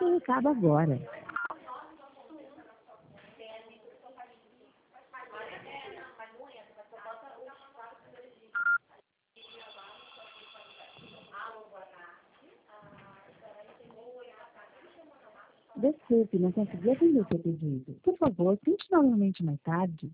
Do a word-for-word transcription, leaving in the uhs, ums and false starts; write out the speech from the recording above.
seu recado agora. Desculpe, não consegui atender seu pedido. Por favor, tente novamente mais tarde.